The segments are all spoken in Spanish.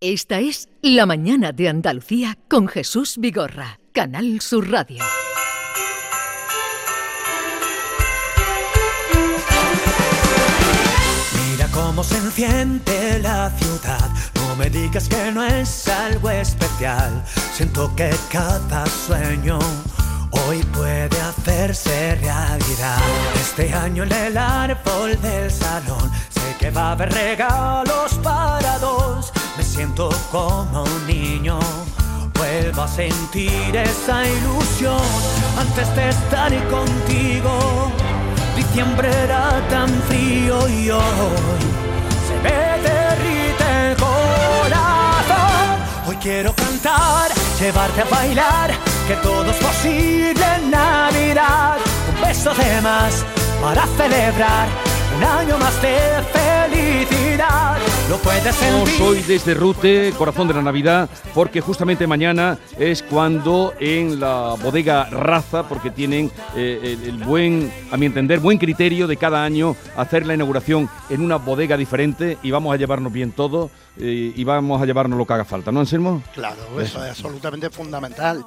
Esta es La Mañana de Andalucía con Jesús Vigorra, Canal Sur Radio. Mira cómo se enciende la ciudad, no me digas que no es algo especial. Siento que cada sueño hoy puede hacerse realidad. Este año en el árbol del salón sé que va a haber regalos para dos. Me siento como un niño, vuelvo a sentir esa ilusión. Antes de estar contigo, diciembre era tan frío y hoy se me derrite el corazón. Hoy quiero cantar, llevarte a bailar, que todo es posible en Navidad. Un beso de más para celebrar un año más de felicidad. Lo puedes sentir. Soy desde Rute, corazón de la Navidad, porque justamente mañana es cuando en la bodega Raza, porque tienen el buen, a mi entender, buen criterio de cada año hacer la inauguración en una bodega diferente, y vamos a llevarnos bien todo y vamos a llevarnos lo que haga falta, ¿no, Anselmo? Claro, eso es absolutamente fundamental.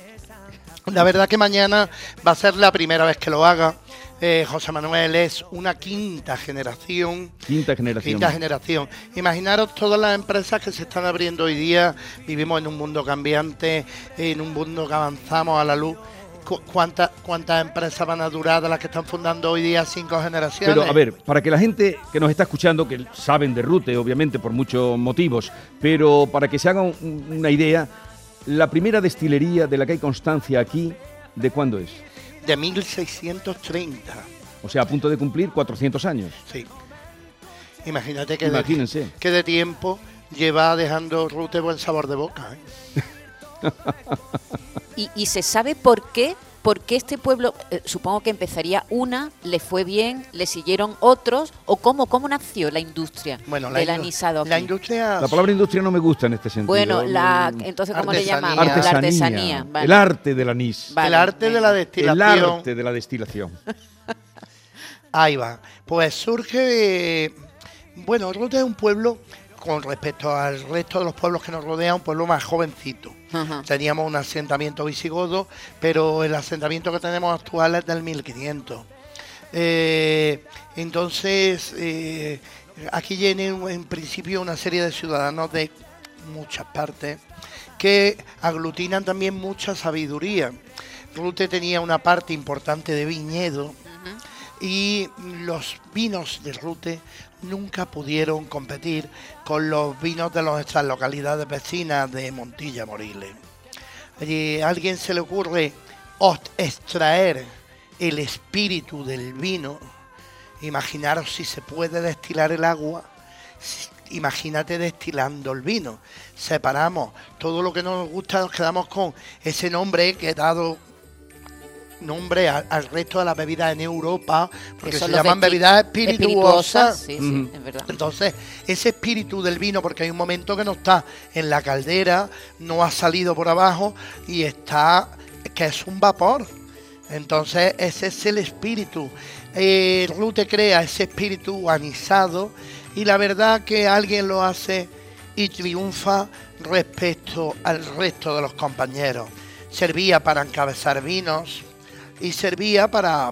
La verdad que mañana va a ser la primera vez que lo haga. José Manuel es una quinta generación. Quinta generación. Imaginaros todas las empresas que se están abriendo hoy día. Vivimos en un mundo cambiante, en un mundo que avanzamos a la luz. ¿Cuántas empresas van a durar de las que están fundando hoy día 5 generaciones? Pero a ver, para que la gente que nos está escuchando, que saben de Rute, obviamente por muchos motivos, pero para que se hagan una idea, la primera destilería de la que hay constancia aquí, ¿de cuándo es? De 1630. O sea, a punto de cumplir 400 años. Sí. Imagínate que Imagínense. Que de tiempo lleva dejando Rute buen sabor de boca, ¿eh? ¿Y se sabe por qué? Porque este pueblo, supongo que empezaría una, le fue bien, le siguieron otros, o cómo nació la industria del anisado aquí. La palabra industria no me gusta en este sentido. Bueno, entonces, ¿cómo le llamamos? Artesanía. La artesanía. Vale. El arte del anís. Vale, el arte de la destilación. El arte de la destilación. Ahí va. Pues surge... Bueno, Rute es un pueblo, con respecto al resto de los pueblos que nos rodean, un pueblo más jovencito. Uh-huh. Teníamos un asentamiento visigodo, pero el asentamiento que tenemos actual es del 1500. Entonces, aquí vienen en principio una serie de ciudadanos de muchas partes que aglutinan también mucha sabiduría. Rute tenía una parte importante de viñedo. Uh-huh. Y los vinos de Rute nunca pudieron competir con los vinos de nuestras localidades vecinas de Montilla, Moriles. A alguien se le ocurre extraer el espíritu del vino. Imaginaros si se puede destilar el agua. Imagínate destilando el vino. Separamos todo lo que nos gusta, nos quedamos con ese nombre que he dado nombre al resto de las bebidas en Europa, porque se llaman bebidas espirituosas. Sí, sí, es verdad. Entonces, ese espíritu del vino, porque hay un momento que no está en la caldera, no ha salido por abajo y está, que es un vapor. Entonces, ese es el espíritu. Rute crea ese espíritu anisado, y la verdad que alguien lo hace y triunfa respecto al resto de los compañeros. Servía para encabezar vinos y servía para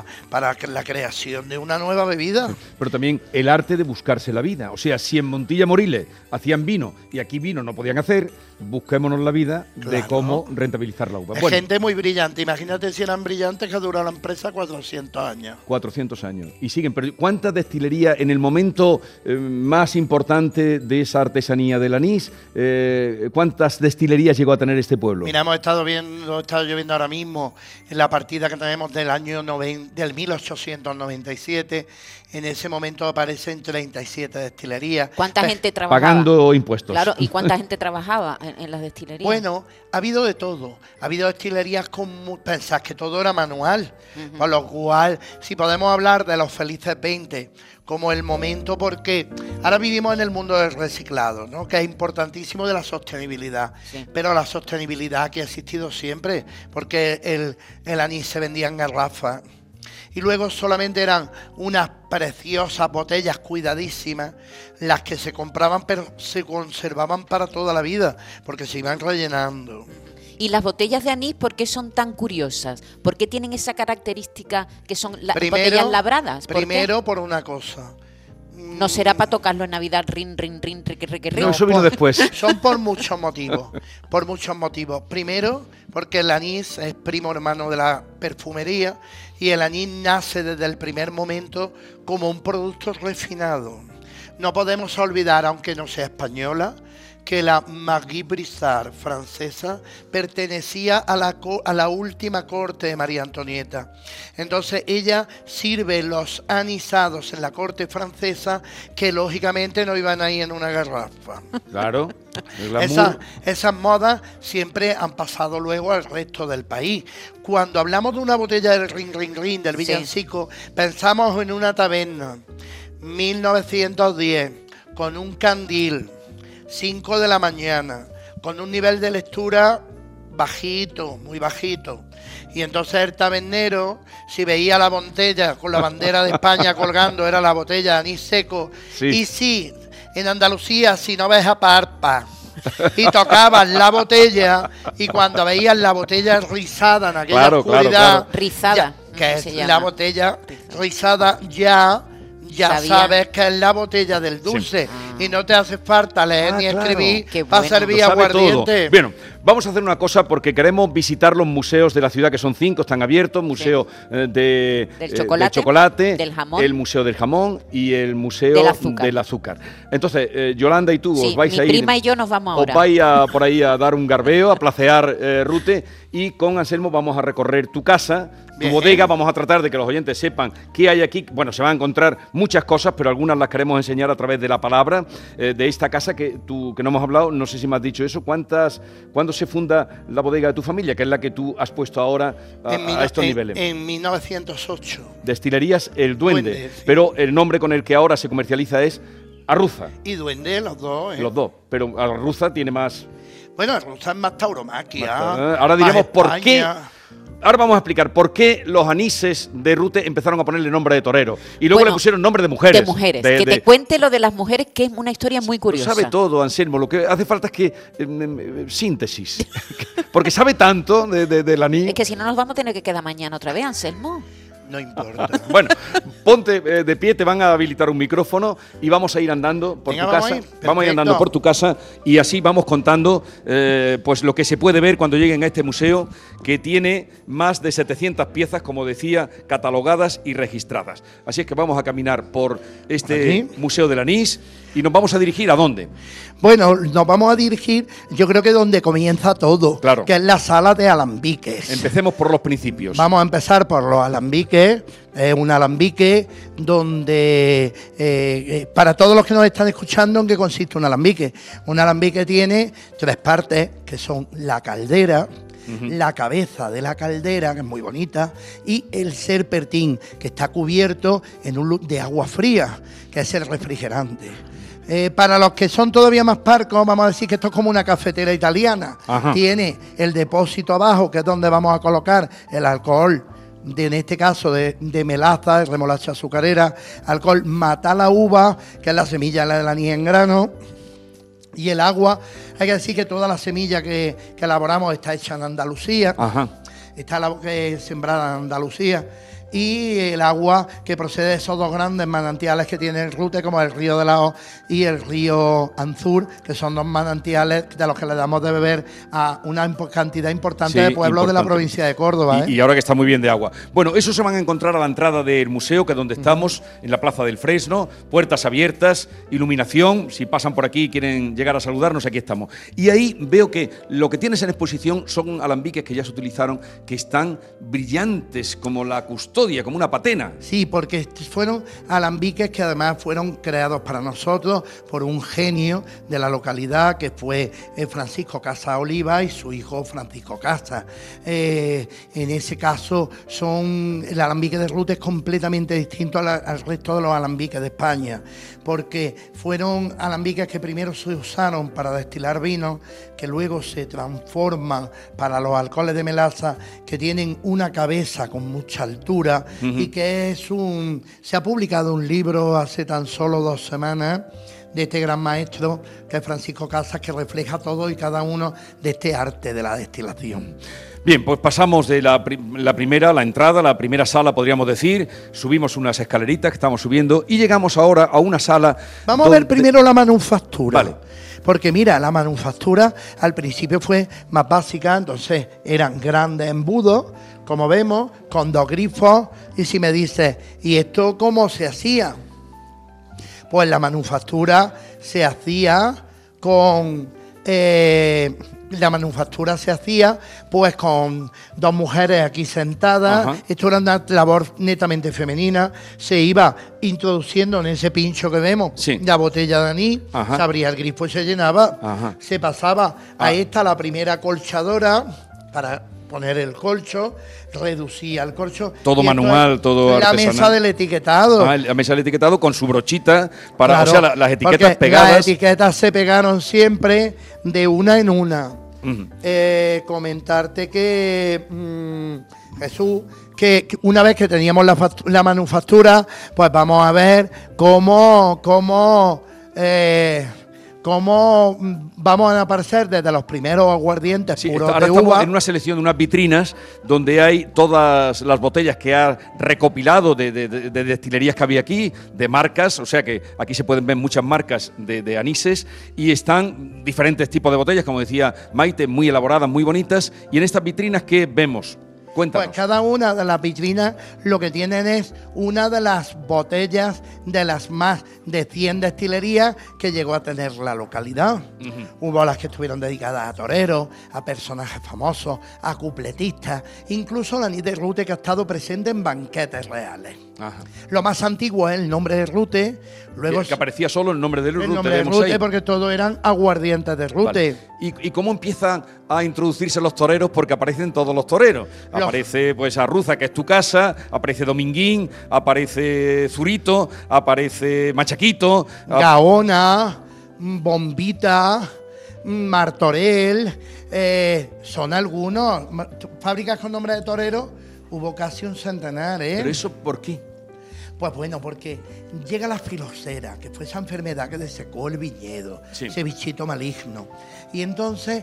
la creación de una nueva bebida. Pero también el arte de buscarse la vida. O sea, si en Montilla Moriles hacían vino y aquí vino no podían hacer, busquémonos la vida de cómo rentabilizar la uva. Bueno, gente muy brillante. Imagínate si eran brillantes, que ha durado la empresa 400 años. 400 años. Y siguen. Pero ¿cuántas destilerías en el momento más importante de esa artesanía del anís? ¿Cuántas destilerías llegó a tener este pueblo? Mira, hemos estado lloviendo ahora mismo en la partida que tenemos del año del 1897. En ese momento aparecen 37 destilerías. ¿Cuánta gente trabajaba? Pagando impuestos. Claro, ¿y cuánta gente trabajaba en las destilerías? Bueno, ha habido de todo. Ha habido destilerías pensás que todo era manual. Uh-huh. Con lo cual, si podemos hablar de los felices 20 como el momento, porque ahora vivimos en el mundo del reciclado, ¿no? Que es importantísimo, de la sostenibilidad. Sí. Pero la sostenibilidad que ha existido siempre, porque el anís se vendía en garrafas. Y luego solamente eran unas preciosas botellas cuidadísimas las que se compraban, pero se conservaban para toda la vida, porque se iban rellenando. ¿Y las botellas de anís por qué son tan curiosas? ¿Por qué tienen esa característica que son botellas labradas? Primero por una cosa. No será para tocarlo en Navidad, rin, rin, rin, riqui, riqui, rin. No, eso vino después. Son por muchos motivos. Por muchos motivos. Primero, porque el anís es primo hermano de la perfumería y el anís nace desde el primer momento como un producto refinado. No podemos olvidar, aunque no sea española, que la Marie Brizard francesa pertenecía a la última corte de María Antonieta. Entonces ella sirve los anisados en la corte francesa que lógicamente no iban ahí en una garrafa. Claro. Esas modas siempre han pasado luego al resto del país. Cuando hablamos de una botella del ring, ring, ring, del villancico, pensamos en una taberna, 1910, con un candil, 5 de la mañana, con un nivel de lectura bajito, muy bajito. Y entonces el tabernero, si veía la botella con la bandera de España colgando, era la botella de anís seco. Sí. Y sí, en Andalucía, si no ves a parpa, y tocabas la botella, y cuando veías la botella rizada en aquella oscuridad, rizada, que es la botella rizada, ya sabes que es la botella del dulce. Sí. Y no te hace falta leer ni escribir para servir aguardiente. Bueno, vamos a hacer una cosa porque queremos visitar los museos de la ciudad, que son 5, están abiertos. Museo del chocolate, del jamón, el Museo del Jamón y el Museo del Azúcar. Entonces, Yolanda y tú os vais a ir. Mi prima y yo nos vamos ahora. Os vais por ahí a dar un garbeo, a placear Rute, y con Anselmo vamos a recorrer tu casa, tu bodega. Vamos a tratar de que los oyentes sepan qué hay aquí. Bueno, se van a encontrar muchas cosas, pero algunas las queremos enseñar a través de la palabra de esta casa que no hemos hablado. No sé si me has dicho eso. ¿Cuándo se funda la bodega de tu familia, que es la que tú has puesto ahora a estos niveles? En 1908. Destilerías El Duende, sí. Pero el nombre con el que ahora se comercializa es Arruza. Y Duende, los dos. Los dos, pero Arruza tiene más... Bueno, Arruza es más tauromaquia. Ahora diríamos por qué... Ahora vamos a explicar por qué los anises de Rute empezaron a ponerle nombre de torero y luego le pusieron nombre de mujeres. De mujeres. Te cuente lo de las mujeres, que es una historia muy curiosa. Lo sabe todo, Anselmo. Lo que hace falta es que síntesis. Porque sabe tanto del anís. Es que si no nos vamos a tener que quedar mañana otra vez, Anselmo. No importa. Bueno, ponte de pie, te van a habilitar un micrófono y vamos a ir andando por tu casa. Vamos a ir andando por tu casa y así vamos contando pues lo que se puede ver cuando lleguen a este museo, que tiene más de 700 piezas, como decía, catalogadas y registradas. Así es que vamos a caminar por este Museo del Anís y nos vamos a dirigir ¿a dónde? Bueno, nos vamos a dirigir, yo creo que donde comienza todo, claro, que es la sala de alambiques. Empecemos por los principios. Vamos a empezar por los alambiques. Un alambique donde, para todos los que nos están escuchando, ¿en qué consiste un alambique? Un alambique tiene 3 partes, que son la caldera, la cabeza de la caldera, que es muy bonita, y el serpentín, que está cubierto de agua fría, que es el refrigerante. Para los que son todavía más parcos, vamos a decir que esto es como una cafetera italiana. Ajá. Tiene el depósito abajo, que es donde vamos a colocar el alcohol, en este caso de melaza, de remolacha azucarera, alcohol mata la uva, que es la semilla del anís en grano, y el agua. Hay que decir que toda la semilla que elaboramos está hecha en Andalucía. Ajá. Está sembrada en Andalucía. Y el agua que procede de esos 2 grandes manantiales que tiene el Rute, como el río de la O y el río Anzur, que son 2 manantiales de los que le damos de beber a una cantidad importante de pueblos de la provincia de Córdoba. Y ahora que está muy bien de agua. Bueno, eso se van a encontrar a la entrada del museo, que es donde estamos, en la Plaza del Fresno, puertas abiertas, iluminación. Si pasan por aquí y quieren llegar a saludarnos, aquí estamos. Y ahí veo que lo que tienes en exposición son alambiques que ya se utilizaron, que están brillantes como la custodia, como una patena. Sí, porque fueron alambiques que además fueron creados para nosotros por un genio de la localidad, que fue Francisco Casa Oliva y su hijo Francisco Casa. En ese caso, el alambique de Rute es completamente distinto al resto de los alambiques de España, porque fueron alambiques que primero se usaron para destilar vino, que luego se transforman para los alcoholes de melaza, que tienen una cabeza con mucha altura y que se ha publicado un libro hace tan solo 2 semanas de este gran maestro, que es Francisco Casas, que refleja todo y cada uno de este arte de la destilación. Bien, pues pasamos de la entrada, la primera sala, podríamos decir, subimos unas escaleritas que estamos subiendo y llegamos ahora a una sala... Vamos a ver primero la manufactura. Vale. Porque mira, la manufactura al principio fue más básica, entonces eran grandes embudos, como vemos, con 2 grifos, y si me dices, ¿y esto cómo se hacía? Pues la manufactura se hacía con... pues con 2 mujeres aquí sentadas. Ajá. Esto era una labor netamente femenina. Se iba introduciendo en ese pincho que vemos, sí, la botella de anís. Ajá. Se abría el grifo y se llenaba. Ajá. Se pasaba a esta, la primera colchadora, para poner el colcho, reducía el colcho. Todo manual, todo artesanal. La mesa del etiquetado. La mesa del etiquetado con su brochita para, claro, o sea, las etiquetas pegadas. Las etiquetas se pegaron siempre de una en una. Comentarte que Jesús, que una vez que teníamos la manufactura, pues vamos a ver cómo vamos a aparecer desde los primeros aguardientes puros ahora de uva. Estamos en una selección de unas vitrinas donde hay todas las botellas que ha recopilado de destilerías que había aquí, de marcas, o sea que aquí se pueden ver muchas marcas de anises y están diferentes tipos de botellas, como decía Maite, muy elaboradas, muy bonitas. Y en estas vitrinas, ¿qué vemos? Cuéntanos. Pues cada una de las vitrinas lo que tienen es una de las botellas de las más de 100 destilerías que llegó a tener la localidad. Hubo las que estuvieron dedicadas a toreros, a personajes famosos, a cupletistas, incluso la anís de Rute, que ha estado presente en banquetes reales. Ajá. Lo más antiguo es el nombre de Rute. Luego que aparecía solo el nombre de Rute. El nombre de Rute, porque todos eran aguardientes de Rute. Vale. ¿Y cómo empiezan a introducirse los toreros? Porque aparecen todos los toreros. Aparece pues Arruza, que es tu casa, aparece Dominguín, aparece Zurito, aparece Machaquito, Gaona, Bombita, Martorell, son algunos. Fábricas con nombre de torero, hubo casi un centenar, ¿eh? ¿Pero eso por qué? Pues bueno, porque llega la filosera, que fue esa enfermedad que desecó el viñedo, sí, ese bichito maligno. Y entonces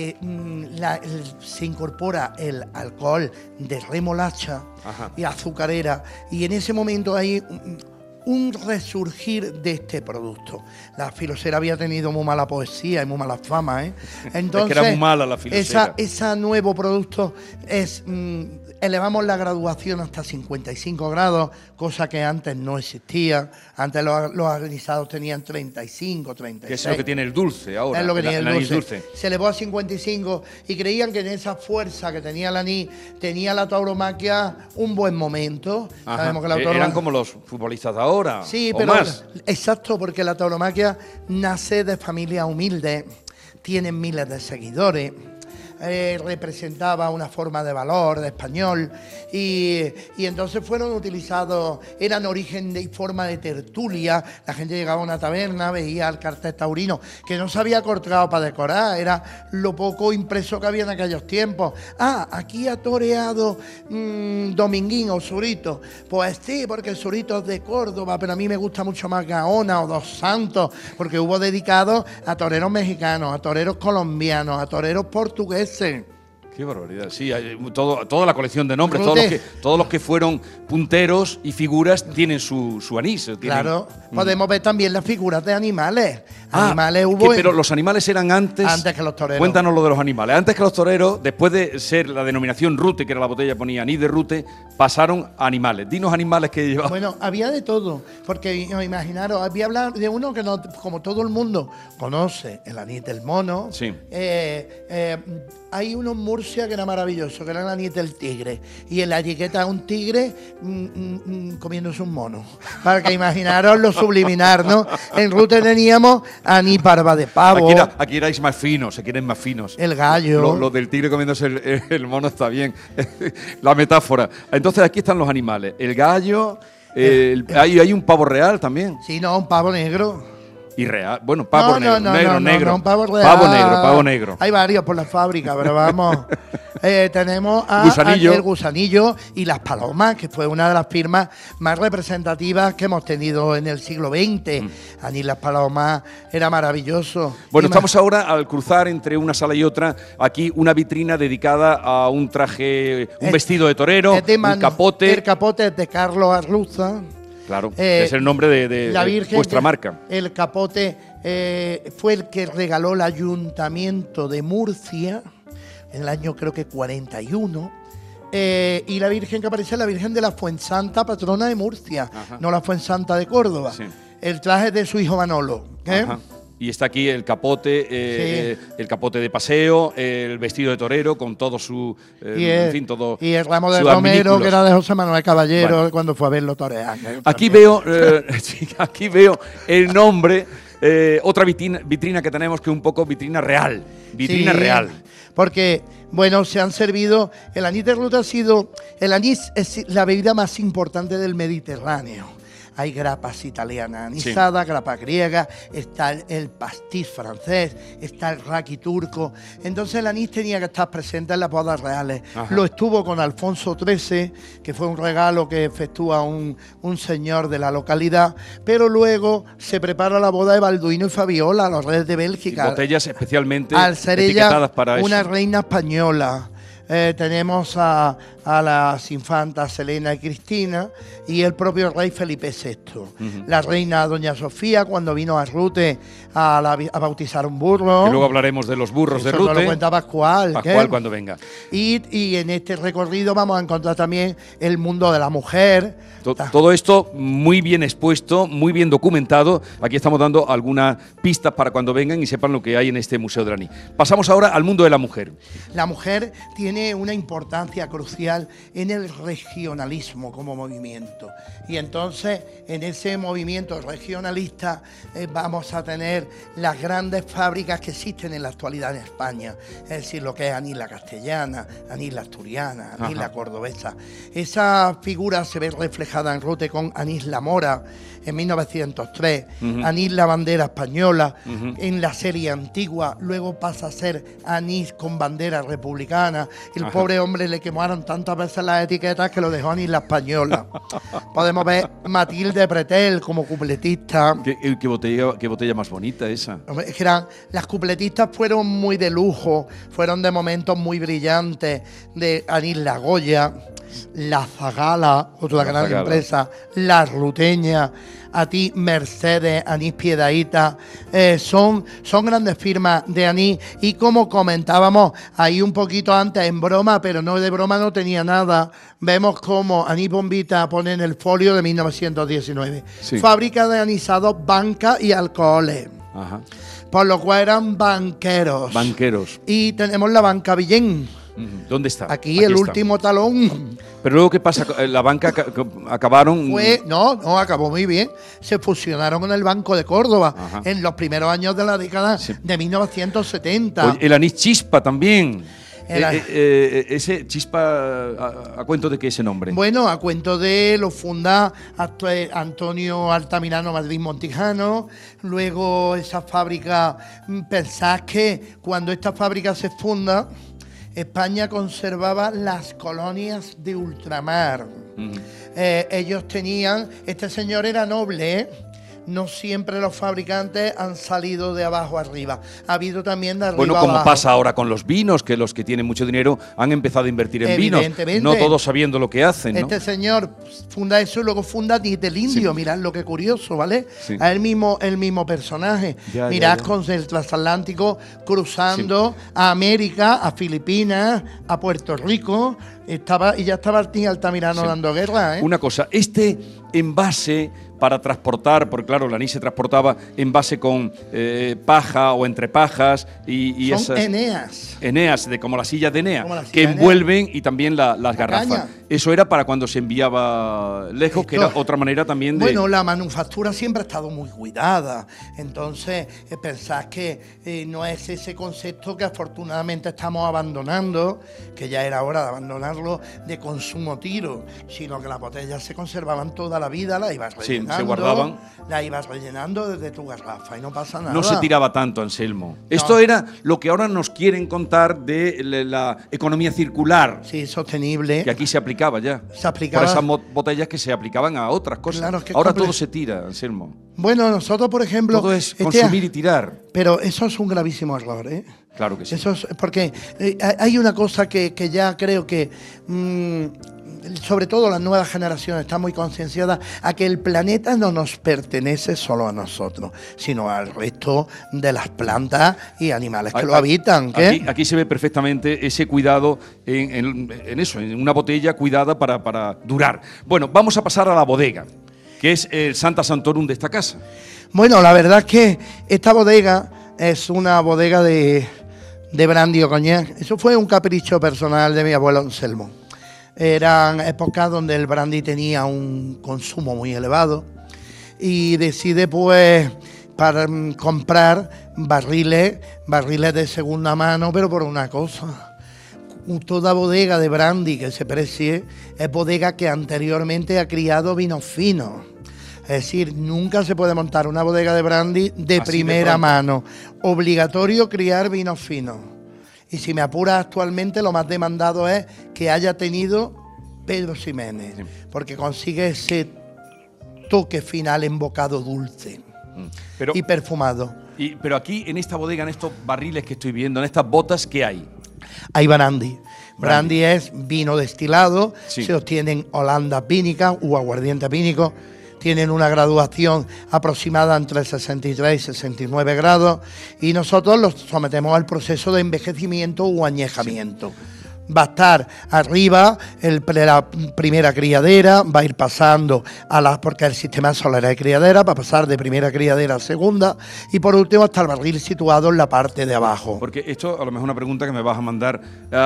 se incorpora el alcohol de remolacha, ajá, y azucarera, y en ese momento hay un resurgir de este producto. La filosera había tenido muy mala poesía y muy mala fama, ¿eh? Entonces, es que era muy mala la filosera. Ese nuevo producto es... elevamos la graduación hasta 55 grados, cosa que antes no existía. Antes los agranizados tenían 35, 36. Que es lo que tiene el dulce ahora. Es lo que tiene el dulce. Se elevó a 55 y creían que en esa fuerza que tenía el anís, tenía la tauromaquia un buen momento. Sabemos que la eran como los futbolistas de ahora. Sí, pero más. Exacto, porque la tauromaquia nace de familias humildes, tienen miles de seguidores. Representaba una forma de valor, de español, y entonces fueron utilizados, eran origen y forma de tertulia. La gente llegaba a una taberna, veía el cartel taurino, que no se había cortado para decorar, era lo poco impreso que había en aquellos tiempos. Aquí ha toreado Dominguín o Zurito. Pues sí, porque Zurito es de Córdoba, pero a mí me gusta mucho más Gaona o Dos Santos, porque hubo dedicados a toreros mexicanos, a toreros colombianos, a toreros portugueses. Qué barbaridad. Sí, toda la colección de nombres, todos los que fueron punteros y figuras tienen su anís. Claro, podemos ver también las figuras de animales. Pero los animales eran antes que los toreros. Cuéntanos lo de los animales. Antes que los toreros, después de ser la denominación Rute, que era la botella, ponía anís de Rute, pasaron a animales. Dinos animales que llevaban. Bueno, había de todo, porque imaginaros, había hablar de uno que no, como todo el mundo conoce, el anís del mono. Sí. Hay uno en Murcia que era maravilloso, que era el anís del tigre. Y en la etiqueta un tigre comiéndose un mono. Para que imaginaros lo subliminar, ¿no? En Rute teníamos anís barba de pavo. Aquí erais más finos, se quieren más finos. El gallo. Lo del tigre comiéndose el mono está bien. La metáfora. Entonces aquí están los animales. El gallo, Hay un pavo real también. Sí, no, un pavo negro. Y real. Bueno, pavo negro. No, un pavo real. Pavo negro. Hay varios por la fábrica, pero vamos. Tenemos el gusanillo y las palomas, que fue una de las firmas más representativas que hemos tenido en el siglo XX. Anís Las Palomas era maravilloso. Bueno, estamos ahora al cruzar entre una sala y otra. Aquí una vitrina dedicada a un traje, un vestido de torero, un capote. El capote es de Carlos Arluza. Claro, es el nombre de vuestra marca. El capote fue el que regaló el Ayuntamiento de Murcia en el año creo que 41. Y la Virgen que aparece es la Virgen de la Fuensanta, patrona de Murcia, no la Fuensanta de Córdoba. Sí. El traje de su hijo Manolo. Y está aquí el capote, el capote de paseo, el vestido de torero con todo su, en fin, todo. Y el ramo de romero que era de José Manuel Caballero cuando fue a verlo torear. Aquí veo el nombre, otra vitrina que tenemos que es un poco vitrina real, real. Porque, bueno, se han servido, el anís de ruta el anís es la bebida más importante del Mediterráneo. Hay grapas italianas anisadas, grapa griega, está el pastiz francés, está el raki turco. Entonces el anís tenía que estar presente en las bodas reales. Lo estuvo con Alfonso XIII, que fue un regalo que efectúa un señor de la localidad, pero luego se prepara la boda de Balduino y Fabiola, los reyes de Bélgica. Y botellas especialmente al ser etiquetadas ella para una eso. reina española. Tenemos a las infantas Elena y Cristina y el propio rey Felipe VI. La reina Doña Sofía, cuando vino a Rute a bautizar un burro. Que luego hablaremos de los burros de Rute. Eso lo cuenta Pascual. Pascual cuando venga. Y en este recorrido vamos a encontrar también el mundo de la mujer. Todo esto muy bien expuesto, muy bien documentado. Aquí estamos dando algunas pistas para cuando vengan y sepan lo que hay en este Museo del Anís. Pasamos ahora al mundo de la mujer. La mujer tiene una importancia crucial en el regionalismo como movimiento. Y entonces, en ese movimiento regionalista vamos a tener las grandes fábricas que existen en la actualidad en España. Es decir, lo que es Anís la Castellana, Anís la Asturiana, Anís la Cordobesa. Esa figura se ve reflejada en Rute con Anís la Mora en 1903, Anís la bandera española en la serie antigua, luego pasa a ser Anís con bandera republicana. El pobre hombre le quemaron tantas veces las etiquetas que lo dejó Anís la española. Podemos ver Matilde Pretel como cupletista. ¿Qué botella más bonita esa? Es que las cupletistas fueron muy de lujo, fueron de momentos muy brillantes, de Anís la Goya, la Zagala, otra gran empresa, la Ruteña, a ti Mercedes, Anís Piedaíta, son grandes firmas de anís. Y como comentábamos ahí un poquito antes en broma, pero no de broma no tenía nada, vemos como Anís Bombita pone en el folio de 1919. Sí. Fábrica de anisados, banca y alcoholes. Por lo cual eran banqueros. Y tenemos la banca Villén. ¿Dónde está? Aquí el último talón. Pero luego, ¿qué pasa? ¿La banca acabaron? No, acabó muy bien. Se fusionaron con el Banco de Córdoba en los primeros años de la década de 1970. Oye, el anís Chispa también. Ese Chispa, ¿a cuento de qué ese nombre? Bueno, a cuento de lo funda Antonio Altamirano Madrid Montijano. Luego esa fábrica, pensad que cuando esta fábrica se funda, España conservaba las colonias de ultramar. Ellos tenían, este señor era noble, no siempre los fabricantes han salido de abajo arriba. Ha habido también de arriba abajo. Bueno, como pasa ahora con los vinos, que los que tienen mucho dinero han empezado a invertir en vinos. No todos sabiendo lo que hacen, ¿no? Este señor funda eso y luego funda Anís del Indio. Mirad lo que curioso, ¿vale? Sí. El mismo personaje. Mirad con el transatlántico cruzando a América, a Filipinas, a Puerto Rico. Ya estaba Altamirano dando guerra, ¿eh? Una cosa, este envase para transportar, porque claro, el anís se transportaba en base con paja o entre pajas y son esas eneas, como las sillas de Enea, que envuelven y también las garrafas. Eso era para cuando se enviaba lejos, que era otra manera también de... Bueno, la manufactura siempre ha estado muy cuidada, entonces pensad que no es ese concepto que afortunadamente estamos abandonando, que ya era hora de abandonarlo, llamarlo de consumo tiro, sino que las botellas se conservaban toda la vida, las ibas rellenando. Sí, se guardaban. Las ibas rellenando desde tu garrafa y no pasa nada. No se tiraba tanto, Anselmo. Esto era lo que ahora nos quieren contar de la economía circular. Sí, sostenible. Que aquí se aplicaba ya. Se aplicaba. Por esas botellas que se aplicaban a otras cosas. Claro, que ahora todo se tira, Anselmo. Bueno, nosotros, por ejemplo... Todo es consumir y tirar. Pero eso es un gravísimo error, ¿eh? Claro que sí. Eso es porque hay una cosa que ya creo que... sobre todo las nuevas generaciones están muy concienciadas a que el planeta no nos pertenece solo a nosotros, sino al resto de las plantas y animales que lo habitan. ¿Qué? Aquí se ve perfectamente ese cuidado en eso, en una botella cuidada para durar. Bueno, vamos a pasar a la bodega, que es el Santa Santorum de esta casa. Bueno, la verdad es que esta bodega es una bodega de brandy o coñac. Eso fue un capricho personal de mi abuelo Anselmo. Eran épocas donde el brandy tenía un consumo muy elevado y decide pues para comprar barriles de segunda mano, pero por una cosa. Toda bodega de brandy que se precie es bodega que anteriormente ha criado vinos finos. Es decir, nunca se puede montar una bodega de brandy de primera mano. Obligatorio criar vinos finos. Y si me apuras, actualmente lo más demandado es que haya tenido Pedro Ximénez, porque consigue ese toque final en bocado dulce y perfumado. Pero aquí, en esta bodega, en estos barriles que estoy viendo, en estas botas, ¿qué hay? Hay brandy. Brandy es vino destilado, se obtienen holandas vínicas u aguardiente vínico. Tienen una graduación aproximada entre 63 y 69 grados y nosotros los sometemos al proceso de envejecimiento u añejamiento. Va a estar arriba la primera criadera, va a ir pasando porque el sistema es solera de criadera, va a pasar de primera criadera a segunda y por último hasta el barril situado en la parte de abajo. Porque esto a lo mejor es una pregunta que me vas a mandar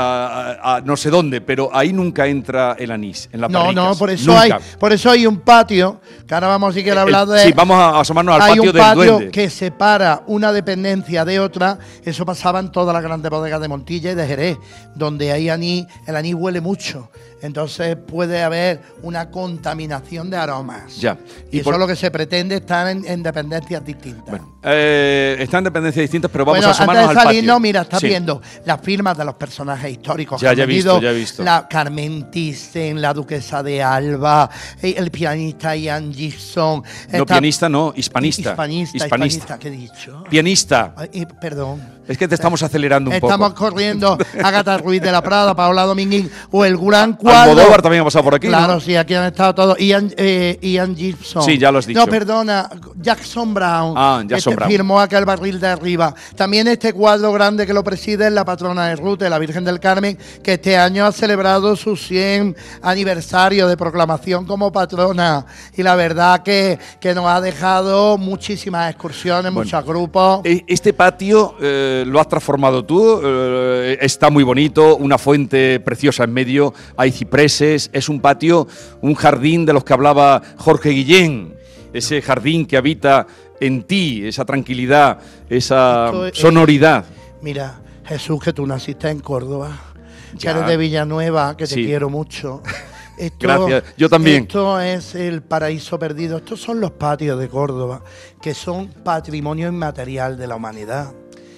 a no sé dónde, pero ahí nunca entra el anís, en las barricas. No, por eso hay un patio, que ahora vamos a hablar de... Sí, vamos a asomarnos al patio del duende. Hay un patio que separa una dependencia de otra, eso pasaba en todas las grandes bodegas de Montilla y de Jerez, donde hay el anís huele mucho, entonces puede haber una contaminación de aromas. Ya. Y eso es lo que se pretende, estar en dependencias distintas. Bueno, están en dependencias distintas, pero vamos a asomarnos antes de salir, al patio. No, mira, estás viendo las firmas de los personajes históricos. Ya he visto. La Carmen Thyssen, la duquesa de Alba, el pianista Ian Gibson. No, pianista no, hispanista. Hispanista, ¿qué he dicho? Pianista. Perdón. Es que te estamos acelerando un poco. Estamos corriendo Ágata Ruiz de la Prada, Paola Domínguez o el gran cuadro. Almodóvar también ha pasado por aquí, claro, ¿no? Sí, aquí han estado todos. Ian Gibson. Sí, ya lo has dicho. No, perdona, Jackson Brown. Jackson Brown. Firmó aquel barril de arriba. También este cuadro grande que lo preside es la patrona de Rute, la Virgen del Carmen, que este año ha celebrado su 100 aniversario de proclamación como patrona. Y la verdad que nos ha dejado muchísimas excursiones, muchos grupos. Este patio lo has transformado tú, está muy bonito, una fuente preciosa en medio, hay cipreses, es un patio, un jardín de los que hablaba Jorge Guillén, ese jardín que habita en ti, esa tranquilidad, esa sonoridad. Mira, Jesús, que tú naciste en Córdoba, que eres de Villanueva, que te quiero mucho. Gracias, yo también. Esto es el paraíso perdido, estos son los patios de Córdoba, que son patrimonio inmaterial de la humanidad.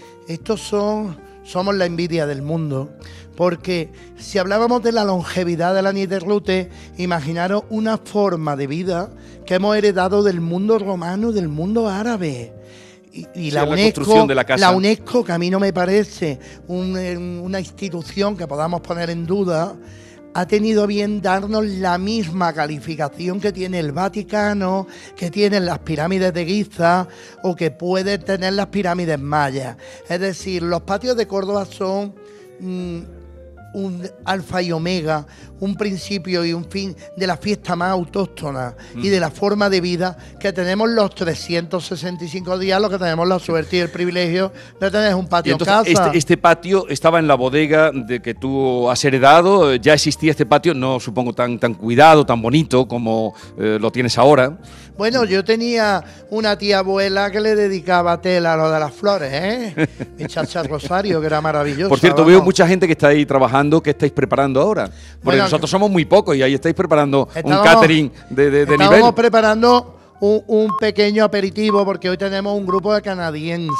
Somos la envidia del mundo, porque si hablábamos de la longevidad del anís de Rute, imaginaros una forma de vida que hemos heredado del mundo romano, del mundo árabe. Y la UNESCO, que a mí no me parece una institución que podamos poner en duda, ha tenido bien darnos la misma calificación que tiene el Vaticano, que tienen las pirámides de Giza o que pueden tener las pirámides mayas. Es decir, los patios de Córdoba son un alfa y omega, un principio y un fin de la fiesta más autóctona y de la forma de vida que tenemos los 365 días, los que tenemos la suerte y el privilegio de tener un patio en casa. Este patio estaba en la bodega de que tú has heredado, ya existía este patio, no supongo tan cuidado, tan bonito como lo tienes ahora. Bueno, yo tenía una tía abuela que le dedicaba tela a lo de las flores, Mi chacha Rosario, que era maravillosa. Por cierto, veo mucha gente que está ahí trabajando contando qué estáis preparando ahora. Porque Bueno, nosotros somos muy pocos y ahí estáis preparando un Estábamos- catering de nivel. Estábamos preparando un pequeño aperitivo porque hoy tenemos un grupo de canadienses.